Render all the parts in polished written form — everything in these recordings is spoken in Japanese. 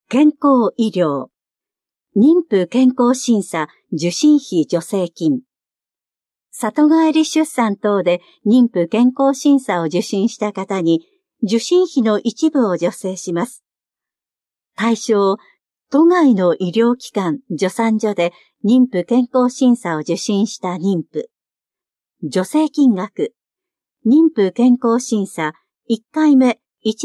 健康医療、妊婦健康審査受診費助成金。里帰り出産等で妊婦健康審査を受診した方に受診費の一部を助成します。対象、都外の医療機関、助産所で妊婦健康審査を受診した妊婦。助成金額、妊婦健康審査1回目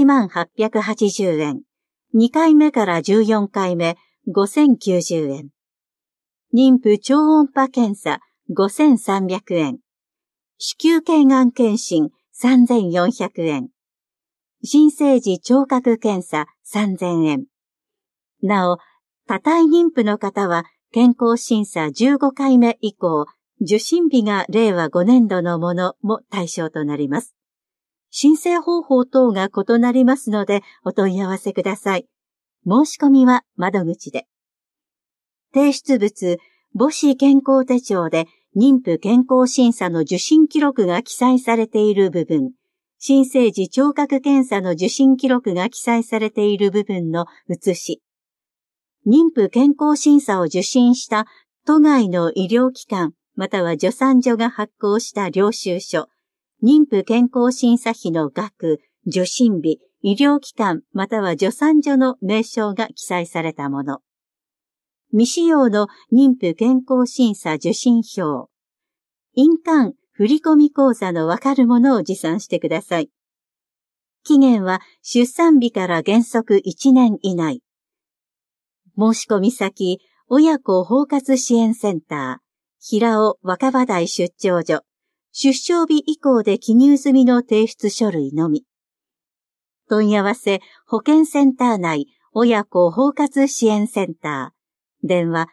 1880円。2回目から14回目5090円。妊婦超音波検査5300円。子宮頸がん検診3400円。新生児聴覚検査3000円。なお、多胎妊婦の方は健康審査15回目以降、受診日が令和5年度のものも対象となります。申請方法等が異なりますのでお問い合わせください。申し込みは窓口で。提出物、母子健康手帳で妊婦健康審査の受診記録が記載されている部分、新生児聴覚検査の受診記録が記載されている部分の写し、妊婦健康審査を受診した都外の医療機関または助産所が発行した領収書、妊婦健康審査費の額、受診日、医療機関または助産所の名称が記載されたもの。未使用の妊婦健康審査受診票。印鑑、振込口座のわかるものを持参してください。期限は出産日から原則1年以内。申し込み先、親子包括支援センター、平尾若葉台出張所。出生日以降で記入済みの提出書類のみ。問い合わせ、保健センター内、親子包括支援センター。電話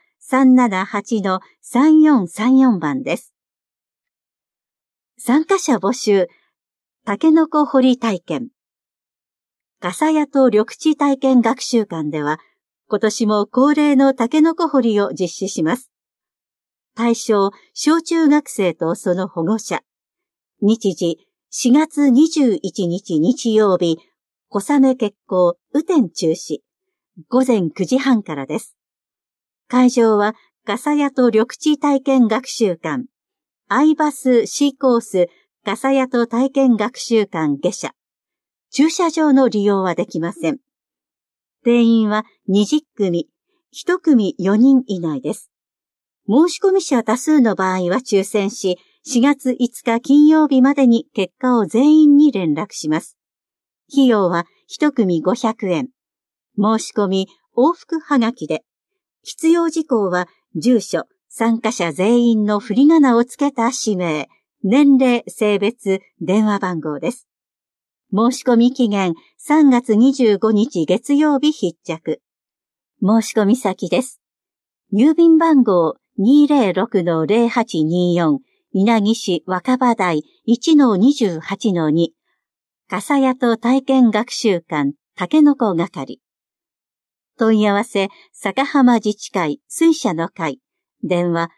378-3434 番です。参加者募集、タケノコ掘り体験。笠谷と緑地体験学習館では、今年も恒例のタケノコ掘りを実施します。対象、小中学生とその保護者。日時、4月21日日曜日、小雨決行、雨天中止。午前9時半からです。会場は、笠谷と緑地体験学習館。アイバス C コース、笠谷と体験学習館下車。駐車場の利用はできません。定員は20組、1組4人以内です。申し込み者多数の場合は抽選し、4月5日金曜日までに結果を全員に連絡します。費用は1組500円。申し込み、往復はがきで。必要事項は、住所、参加者全員の振り仮名をつけた氏名、年齢、性別、電話番号です。申し込み期限3月25日月曜日必着。申し込み先です。郵便番号 206-0824 稲城市若葉台 1-28-2 笠谷と体験学習館タケノコ係。問い合わせ坂浜自治会水社の会電話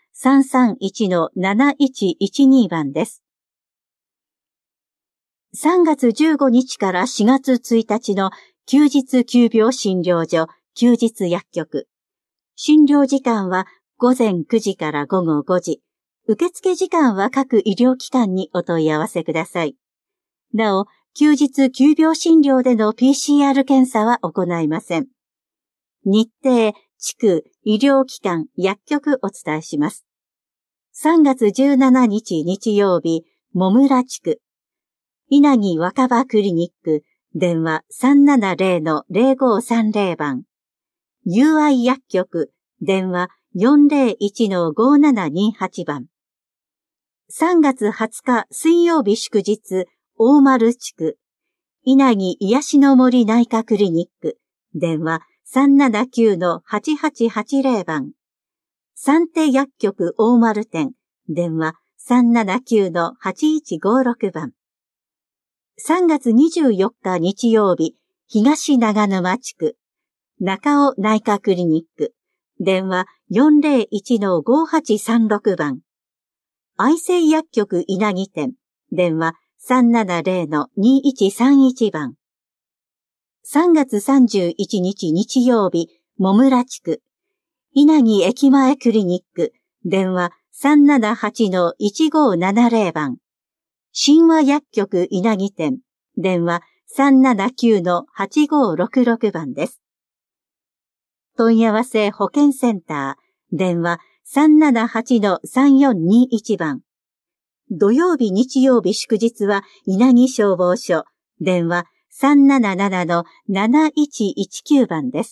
331-7112 番です。3月15日から4月1日の休日急病診療所休日薬局。診療時間は午前9時から午後5時。受付時間は各医療機関にお問い合わせください。なお、休日急病診療での PCR 検査は行いません。日程、地区、医療機関、薬局お伝えします。3月17日日曜日、もむら地区。稲城若葉クリニック、電話 370-0530 番。UI 薬局、電話 401-5728 番。3月20日水曜日祝日、大丸地区。稲城癒しの森内科クリニック、電話 379-8880 番。三手薬局大丸店、電話 379-8156 番。3月24日日曜日、東長沼地区。中尾内科クリニック。電話 401-5836 番。愛生薬局稲城店。電話 370-2131 番。 3月31日日曜日、もむら地区、稲城駅前クリニック、電話 378-1570 番。神話薬局稲城店、電話 379-8566 番です。問い合わせ保健センター、電話 378-3421 番。土曜日日曜日祝日は稲城消防署、電話 377-7119 番です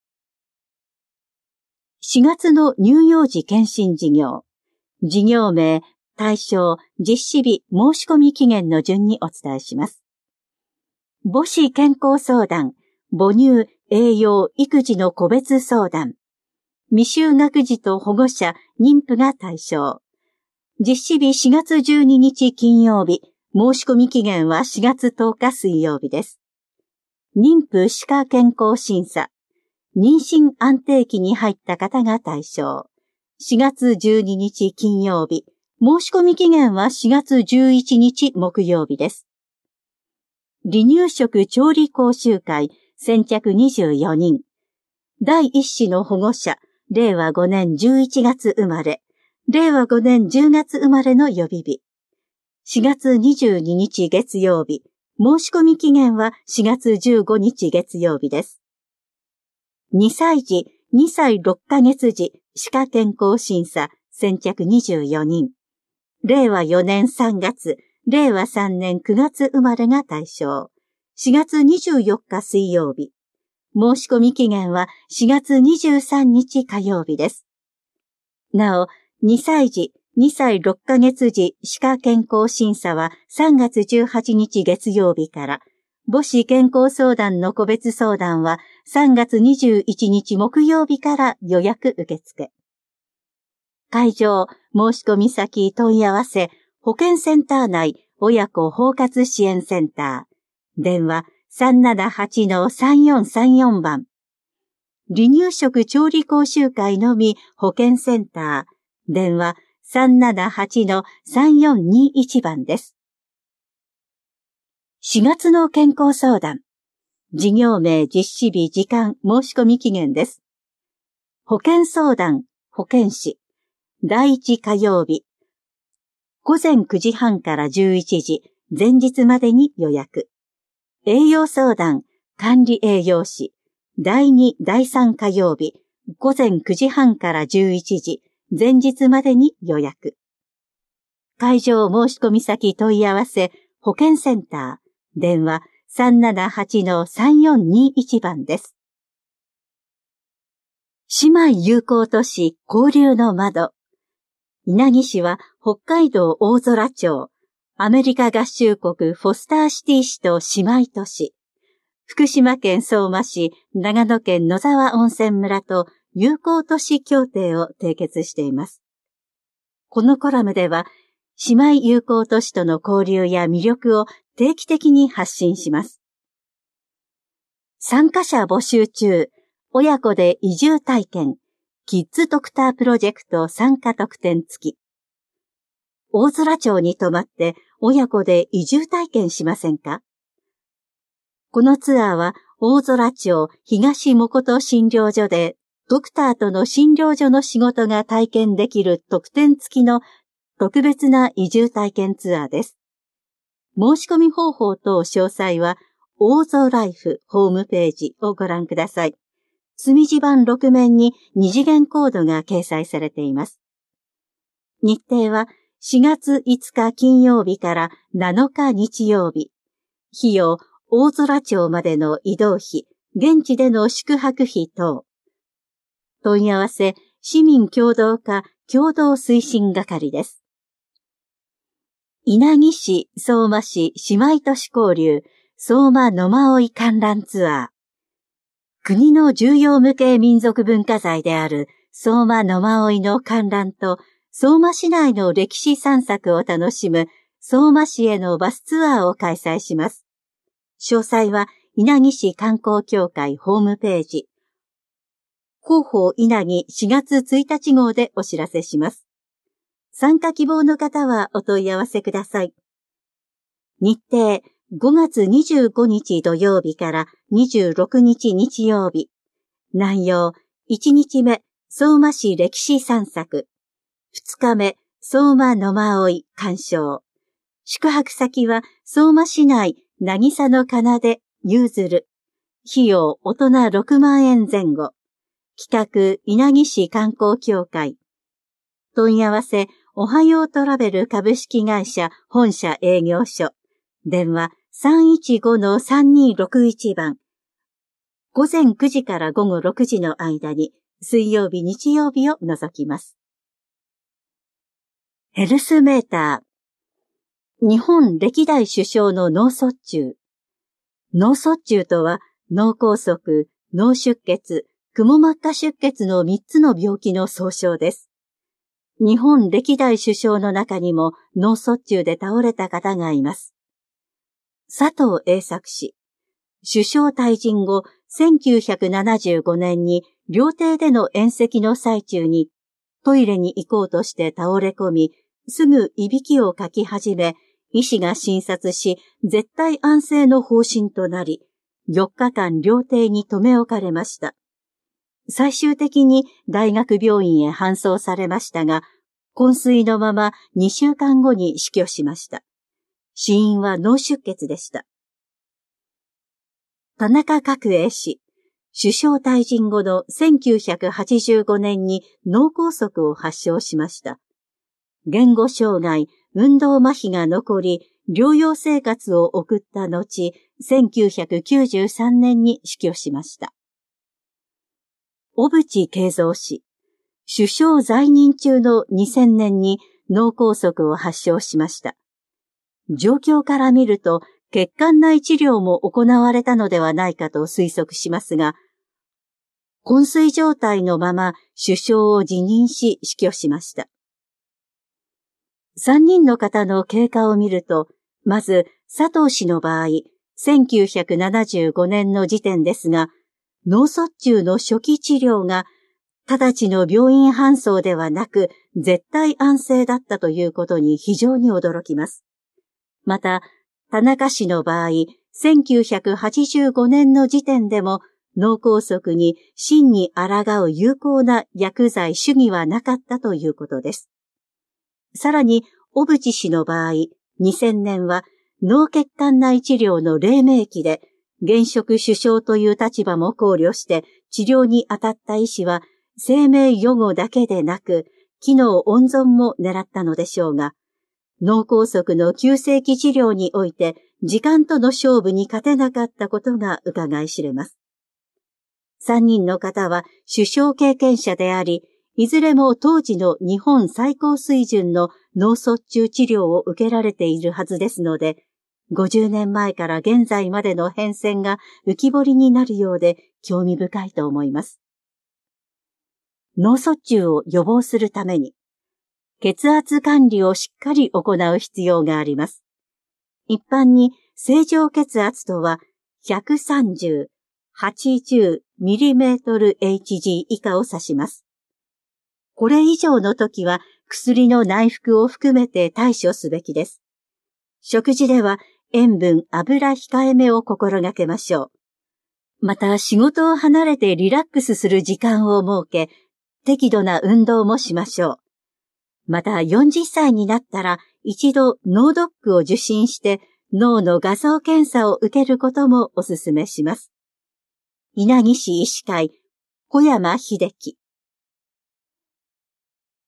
。4月の乳幼児検診事業。事業名、対象、実施日、申し込み期限の順にお伝えします。母子健康相談、母乳、栄養、育児の個別相談。未就学児と保護者、妊婦が対象。実施日4月12日金曜日、申し込み期限は4月10日水曜日です。妊婦歯科健康審査。妊娠安定期に入った方が対象。4月12日金曜日。申し込み期限は4月11日木曜日です。離乳食調理講習会先着24人。第一子の保護者、令和5年11月生まれ、令和5年10月生まれの予備日。4月22日月曜日。申し込み期限は4月15日月曜日です。2歳児、2歳6ヶ月児、歯科健康審査、先着24人。令和4年3月、令和3年9月生まれが対象。4月24日水曜日。申し込み期限は4月23日火曜日です。なお、2歳児、2歳6ヶ月児歯科健康審査は3月18日月曜日から、母子健康相談の個別相談は3月21日木曜日から予約受付。会場、申し込み先問い合わせ、保健センター内親子包括支援センター。電話 378-3434 番。離乳食調理講習会のみ保健センター。電話 378-3421 番です。4月の健康相談。事業名、実施日、時間、申し込み期限です。保健相談、保健師。第1火曜日。午前9時半から11時、前日までに予約。栄養相談、管理栄養士。第2、第3火曜日。午前9時半から11時、前日までに予約。会場申し込み先問い合わせ、保健センター。電話 378-3421 番です。姉妹友好都市交流の窓。稲城市は北海道大空町、アメリカ合衆国フォスターシティ市と姉妹都市、福島県相馬市、長野県野沢温泉村と友好都市協定を締結しています。このコラムでは、姉妹友好都市との交流や魅力を定期的に発信します。参加者募集中、親子で移住体験、キッズドクタープロジェクト参加特典付き。大空町に泊まって親子で移住体験しませんか？このツアーは大空町東もこと診療所でドクターとの診療所の仕事が体験できる特典付きの特別な移住体験ツアーです。申し込み方法等詳細は、オーゾライフホームページをご覧ください。墨字版6面に2次元コードが掲載されています。日程は4月5日金曜日から7日日曜日。費用、大空町までの移動費、現地での宿泊費等。問い合わせ、市民協同課共同推進係です。稲城市、相馬市姉妹都市交流、相馬野馬追観覧ツアー。国の重要無形民族文化財である相馬野馬追の観覧と、相馬市内の歴史散策を楽しむ相馬市へのバスツアーを開催します。詳細は稲城市観光協会ホームページ。広報稲城4月1日号でお知らせします。参加希望の方はお問い合わせください。日程 5月25日土曜日から26日日曜日。内容、1日目、相馬市歴史散策。2日目、相馬野馬追鑑賞。宿泊先は相馬市内、渚の奏で、ゆうずる。費用、大人6万円前後。企画、稲城市観光協会。問い合わせ、おはようトラベル株式会社本社営業所。電話 315-3261 番。午前9時から午後6時の間に、水曜日日曜日を除きます。ヘルスメーター。日本歴代首相の脳卒中。脳卒中とは、脳梗塞、脳出血、くも膜下出血の3つの病気の総称です。日本歴代首相の中にも脳卒中で倒れた方がいます。佐藤栄作氏。首相退陣後、1975年に料亭での宴席の最中にトイレに行こうとして倒れ込み、すぐいびきをかき始め、医師が診察し、絶対安静の方針となり、4日間料亭に留め置かれました。最終的に大学病院へ搬送されましたが、昏睡のまま2週間後に死去しました。死因は脳出血でした。田中角栄氏。首相退陣後の1985年に脳梗塞を発症しました。言語障害、運動麻痺が残り、療養生活を送った後、1993年に死去しました。小渕恵三氏。首相在任中の2000年に脳梗塞を発症しました。状況から見ると、血管内治療も行われたのではないかと推測しますが、昏睡状態のまま首相を辞任し死去しました。3人の方の経過を見ると、まず佐藤氏の場合、1975年の時点ですが、脳卒中の初期治療が直ちの病院搬送ではなく絶対安静だったということに非常に驚きます。また、田中氏の場合、1985年の時点でも脳梗塞に真に抗う有効な薬剤主義はなかったということです。さらに、小渕氏の場合、2000年は脳血管内治療の黎明期で、現職首相という立場も考慮して治療に当たった医師は生命予後だけでなく、機能温存も狙ったのでしょうが、脳梗塞の急性期治療において時間との勝負に勝てなかったことが伺い知れます。3人の方は首相経験者であり、いずれも当時の日本最高水準の脳卒中治療を受けられているはずですので、50年前から現在までの変遷が浮き彫りになるようで興味深いと思います。脳卒中を予防するために、血圧管理をしっかり行う必要があります。一般に正常血圧とは130、80mm/Hg 以下を指します。これ以上の時は薬の内服を含めて対処すべきです。食事では塩分、油控えめを心がけましょう。また仕事を離れてリラックスする時間を設け、適度な運動もしましょう。また40歳になったら一度脳ドックを受診して脳の画像検査を受けることもお勧めします。稲城市医師会、小山秀樹。